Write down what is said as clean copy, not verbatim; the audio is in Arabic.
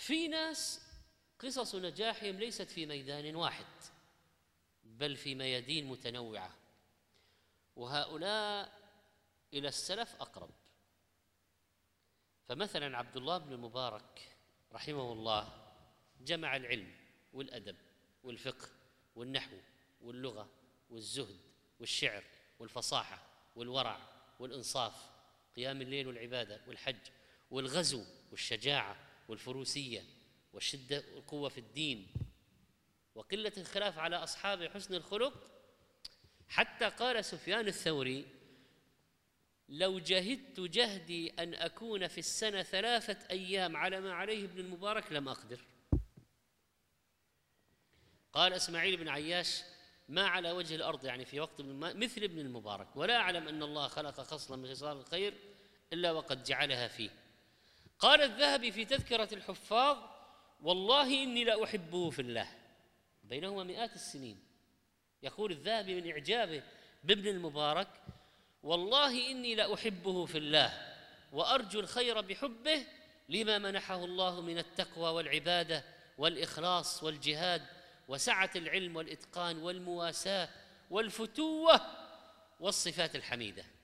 في ناس قصص نجاحهم ليست في ميدان واحد بل في ميادين متنوعة، وهؤلاء إلى السلف أقرب. فمثلا عبد الله بن المبارك رحمه الله جمع العلم والأدب والفقه والنحو واللغة والزهد والشعر والفصاحة والورع والإنصاف، قيام الليل والعبادة والحج والغزو والشجاعة والفروسية والشدة والقوة في الدين وقلة الخلاف على أصحاب حسن الخلق. حتى قال سفيان الثوري: لو جهدت جهدي أن أكون في السنة 3 أيام على ما عليه ابن المبارك لم أقدر. قال إسماعيل بن عياش: ما على وجه الأرض يعني في وقت مثل ابن المبارك، ولا أعلم أن الله خلق خصلا من خصال الخير إلا وقد جعلها فيه. قال الذهبي في تذكرة الحفاظ: والله إني لأحبه في الله، بينهما مئات السنين. يقول الذهبي من إعجابه بابن المبارك: والله إني لأحبه في الله وأرجو الخير بحبه لما منحه الله من التقوى والعبادة والإخلاص والجهاد وسعة العلم والإتقان والمواساة والفتوة والصفات الحميدة.